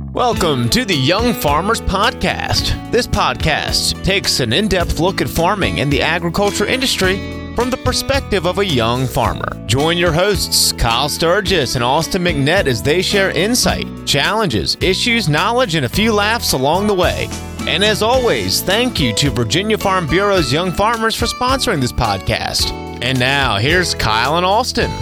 Welcome to the Young Farmers Podcast. This podcast takes an in-depth look at farming and the agriculture industry from the perspective of a young farmer. Join your hosts, Kyle Sturgis and Austin McNett, as they share insight, challenges, issues, knowledge, and a few laughs along the way. And as always, thank you to Virginia Farm Bureau's Young Farmers for sponsoring this podcast. And now, here's Kyle and Austin.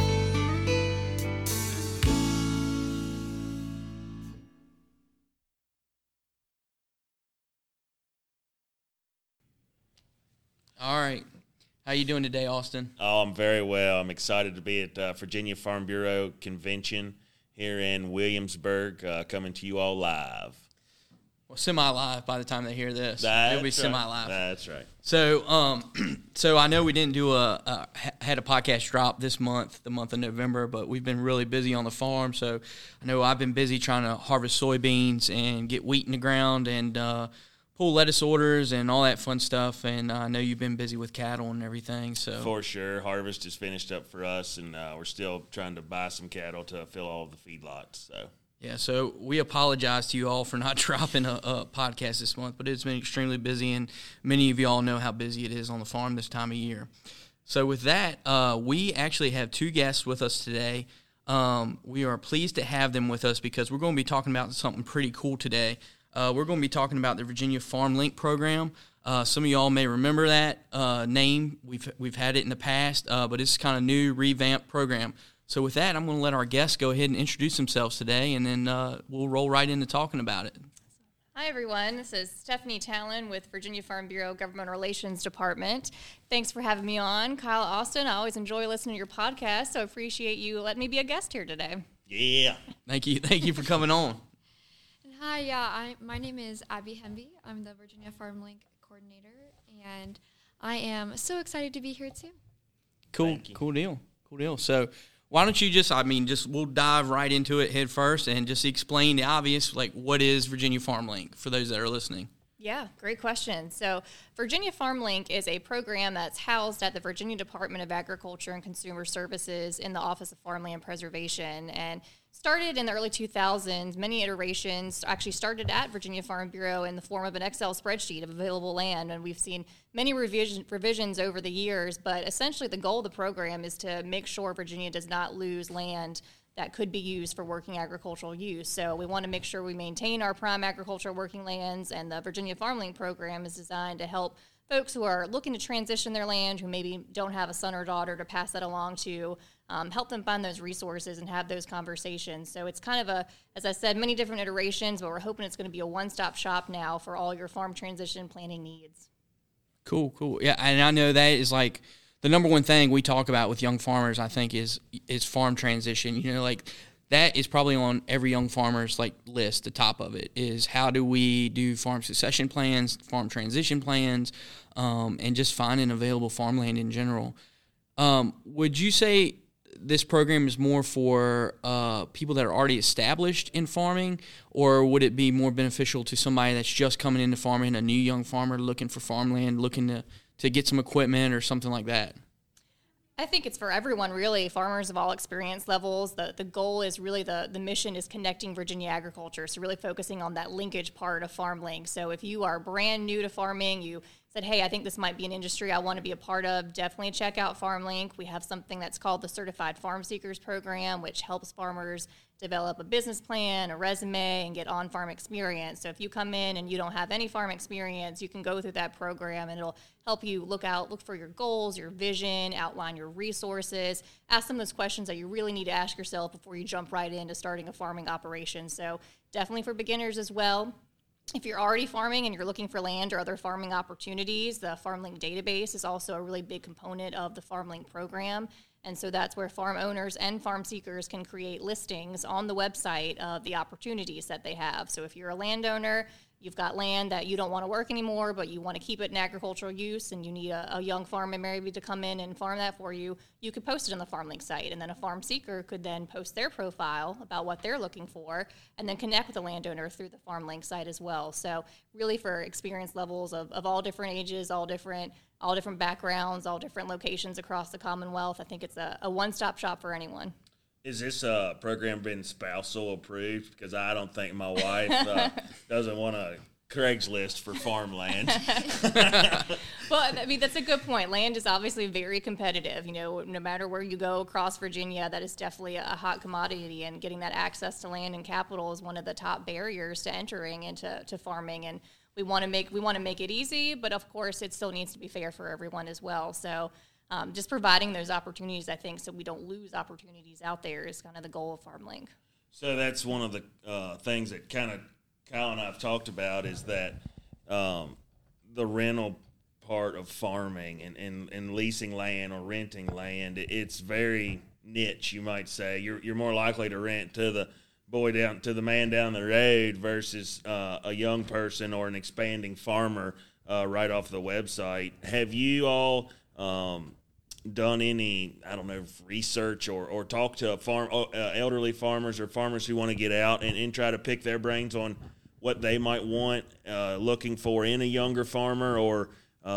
All right. How you doing today, Austin? Oh, I'm very well. I'm excited to be at Virginia Farm Bureau Convention here in Williamsburg, coming to you all live. Well, semi-live by the time they hear this. That's It'll be right. semi-live. That's right. So, so I know we didn't do had a podcast drop this month, the month of November, but we've been really busy on the farm. So I know I've been busy trying to harvest soybeans and get wheat in the ground and pull lettuce orders and all that fun stuff. And I know you've been busy with cattle and everything. So For sure. Harvest is finished up for us, and we're still trying to buy some cattle to fill all of the feedlots. So. Yeah, so we apologize to you all for not dropping a podcast this month, but it's been extremely busy, and many of you all know how busy it is on the farm this time of year. So with that, we actually have two guests with us today. We are pleased to have them with us because we're going to be talking about something pretty cool today. We're going to be talking about the Virginia Farm Link program. Some of y'all may remember that name. We've had it in the past, but it's kind of new, revamped program. So with that, I'm going to let our guests go ahead and introduce themselves today, and then we'll roll right into talking about it. Hi, everyone. This is Stephanie Talon with Virginia Farm Bureau Government Relations Department. Thanks for having me on. Kyle, Austin, I always enjoy listening to your podcast, so I appreciate you letting me be a guest here today. Yeah. Thank you for coming on. Hi, my name is Abby Hemby. I'm the Virginia Farm Link coordinator, and I am so excited to be here too. Cool deal. So why don't you we'll dive right into it head first and just explain the obvious, like what is Virginia Farm Link for those that are listening? Yeah, great question. So Virginia Farm Link is a program that's housed at the Virginia Department of Agriculture and Consumer Services in the Office of Farmland Preservation, and started in the early 2000s. Many iterations actually started at Virginia Farm Bureau in the form of an Excel spreadsheet of available land, and we've seen many revisions over the years, but essentially the goal of the program is to make sure Virginia does not lose land that could be used for working agricultural use. So we want to make sure we maintain our prime agricultural working lands, and the Virginia Farm Link program is designed to help folks who are looking to transition their land, who maybe don't have a son or daughter to pass that along to, help them find those resources and have those conversations. So it's kind of as I said, many different iterations, but we're hoping it's going to be a one-stop shop now for all your farm transition planning needs. Cool. Yeah, and I know that is like the number one thing we talk about with young farmers, I think, is farm transition. You know, like that is probably on every young farmer's list. The top of it is how do we do farm succession plans, farm transition plans, and just finding available farmland in general. Would you say this program is more for people that are already established in farming, or would it be more beneficial to somebody that's just coming into farming, a new young farmer looking for farmland, looking to get some equipment or something like that? I think it's for everyone, really, farmers of all experience levels. The goal is really the mission is connecting Virginia agriculture, so really focusing on that linkage part of FarmLink. So if you are brand new to farming, you said, hey, I think this might be an industry I want to be a part of, definitely check out FarmLink. We have something that's called the Certified Farm Seekers Program, which helps farmers develop a business plan, a resume, and get on-farm experience. So if you come in and you don't have any farm experience, you can go through that program, and it'll help you look for your goals, your vision, outline your resources, ask some of those questions that you really need to ask yourself before you jump right into starting a farming operation. So definitely for beginners as well. If you're already farming and you're looking for land or other farming opportunities, the FarmLink database is also a really big component of the FarmLink program. And so that's where farm owners and farm seekers can create listings on the website of the opportunities that they have. So if you're a landowner, you've got land that you don't want to work anymore, but you want to keep it in agricultural use, and you need a young farmer maybe to come in and farm that for you, you could post it on the FarmLink site. And then a farm seeker could then post their profile about what they're looking for and then connect with the landowner through the FarmLink site as well. So really for experience levels of all different ages, all different backgrounds, all different locations across the Commonwealth, I think it's a one-stop shop for anyone. Is this program been spousal approved? Because I don't think my wife doesn't want to Craigslist for farmland. Well, I mean, that's a good point. Land is obviously very competitive. You know, no matter where you go across Virginia, that is definitely a hot commodity, and getting that access to land and capital is one of the top barriers to entering into farming. And we want to make it easy, but of course, it still needs to be fair for everyone as well. So just providing those opportunities, I think, so we don't lose opportunities out there is kind of the goal of FarmLink. So that's one of the things that kind of Kyle and I have talked about is that the rental part of farming and leasing land or renting land, it's very niche, you might say. You're more likely to rent to the man down the road versus a young person or an expanding farmer right off the website. Have you all done any, research or talk to elderly farmers or farmers who want to get out and try to pick their brains on what they might want looking for in a younger farmer, or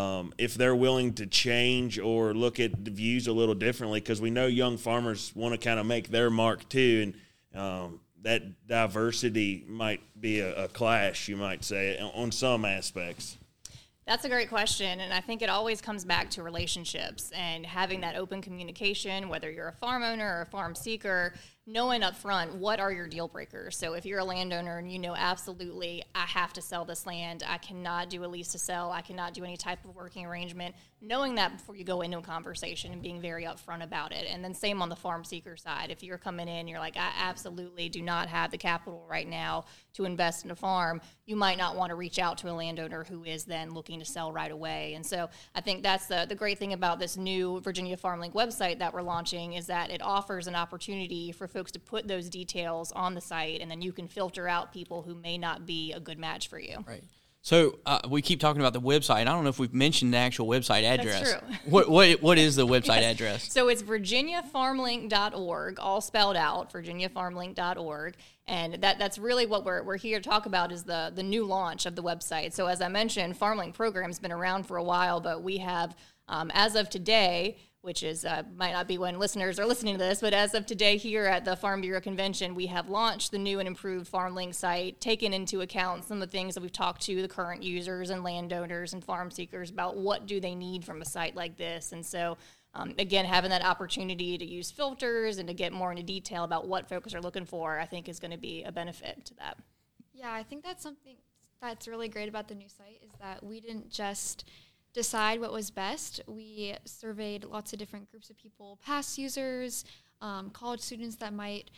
if they're willing to change or look at the views a little differently? Because we know young farmers want to kind of make their mark too, and that diversity might be a clash, you might say, on some aspects. That's a great question, and I think it always comes back to relationships and having that open communication, whether you're a farm owner or a farm seeker, knowing up front what are your deal breakers. So if you're a landowner and you know absolutely I have to sell this land, I cannot do a lease to sell, I cannot do any type of working arrangement, knowing that before you go into a conversation and being very upfront about it. And then same on the farm seeker side. If you're coming in, you're like, I absolutely do not have the capital right now to invest in a farm, you might not want to reach out to a landowner who is then looking to sell right away. And so I think that's the great thing about this new Virginia FarmLink website that we're launching, is that it offers an opportunity for folks to put those details on the site, and then you can filter out people who may not be a good match for you. Right. So we keep talking about the website. I don't know if we've mentioned the actual website address. That's true. What is the website address? So it's virginiafarmlink.org, all spelled out, virginiafarmlink.org. And that's really what we're here to talk about, is the new launch of the website. So as I mentioned, FarmLink program's been around for a while, but we have, as of today, which is might not be when listeners are listening to this, but as of today here at the Farm Bureau Convention, we have launched the new and improved FarmLink site, taken into account some of the things that we've talked to the current users and landowners and farm seekers about what do they need from a site like this. And so, again, having that opportunity to use filters and to get more into detail about what folks are looking for, I think is going to be a benefit to that. Yeah, I think that's something that's really great about the new site, is that we didn't just decide what was best. We surveyed lots of different groups of people, past users, college students that might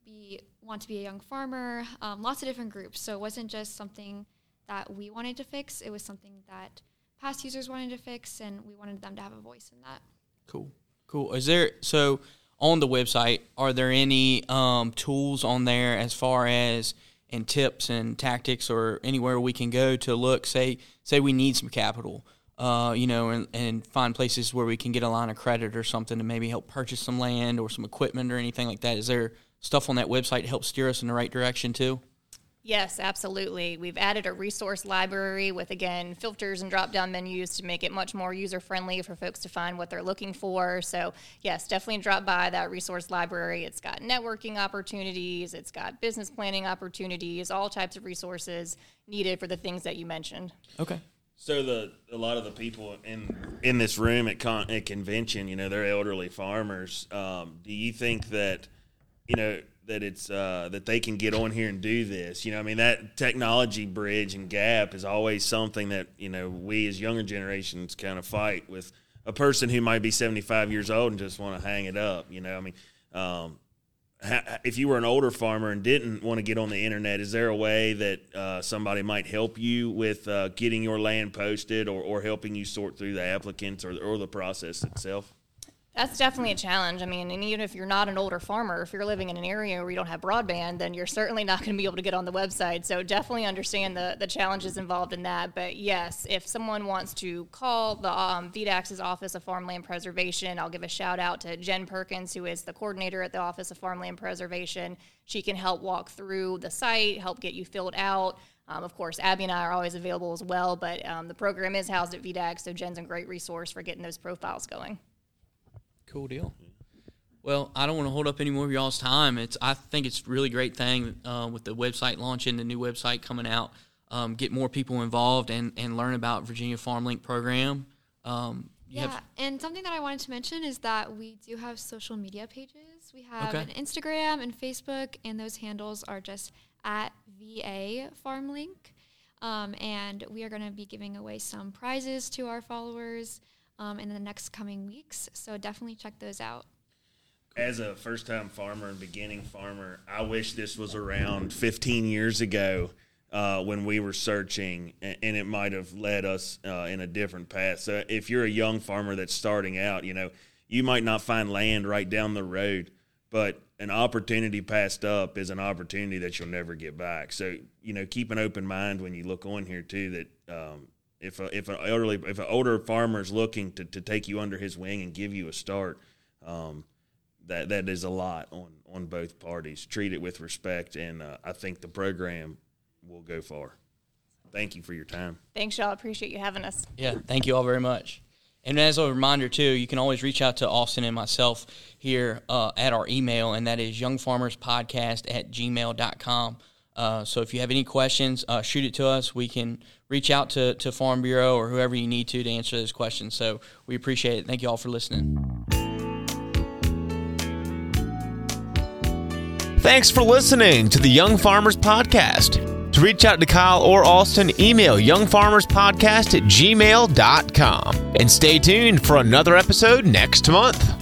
want to be a young farmer, lots of different groups. So it wasn't just something that we wanted to fix. It was something that past users wanted to fix, and we wanted them to have a voice in that. Cool. So on the website, are there any tools on there as far as and tips and tactics, or anywhere we can go to look, say we need some capital, and find places where we can get a line of credit or something to maybe help purchase some land or some equipment or anything like that? Is there stuff on that website to help steer us in the right direction too? Yes, absolutely. We've added a resource library with, again, filters and drop-down menus to make it much more user-friendly for folks to find what they're looking for. So, yes, definitely drop by that resource library. It's got networking opportunities. It's got business planning opportunities, all types of resources needed for the things that you mentioned. Okay. So a lot of the people in this room at convention, they're elderly farmers. Do you think that, that it's that they can get on here and do this? That technology bridge and gap is always something that, we as younger generations kind of fight with a person who might be 75 years old and just want to hang it up. If you were an older farmer and didn't want to get on the internet, is there a way that somebody might help you with getting your land posted or helping you sort through the applicants or the process itself? That's definitely a challenge. And even if you're not an older farmer, if you're living in an area where you don't have broadband, then you're certainly not going to be able to get on the website. So definitely understand the challenges involved in that. But yes, if someone wants to call the VDAC's Office of Farmland Preservation, I'll give a shout out to Jen Perkins, who is the coordinator at the Office of Farmland Preservation. She can help walk through the site, help get you filled out. Of course, Abby and I are always available as well, but the program is housed at VDAC, so Jen's a great resource for getting those profiles going. Cool deal. Well, I don't want to hold up any more of y'all's time. I think it's a really great thing with the website launching, the new website coming out, get more people involved and learn about Virginia FarmLink program. And something that I wanted to mention is that we do have social media pages. We have an Instagram and Facebook, and those handles are just at VA FarmLink. And we are going to be giving away some prizes to our followers in the next coming weeks. So definitely check those out. As a first-time farmer and beginning farmer, I wish this was around 15 years ago when we were searching, and it might have led us in a different path. So if you're a young farmer that's starting out, you might not find land right down the road, but an opportunity passed up is an opportunity that you'll never get back. So, keep an open mind when you look on here too, that if an older farmer is looking to take you under his wing and give you a start, that is a lot on both parties. Treat it with respect, and I think the program will go far. Thank you for your time. Thanks, y'all. Appreciate you having us. Yeah, thank you all very much. And as a reminder, too, you can always reach out to Austin and myself here at our email, and that is youngfarmerspodcast@gmail.com. So if you have any questions, shoot it to us. We can reach out to Farm Bureau or whoever you need to answer those questions. So we appreciate it. Thank you all for listening. Thanks for listening to the Young Farmers Podcast. To reach out to Kyle or Austin, email youngfarmerspodcast@gmail.com. And stay tuned for another episode next month.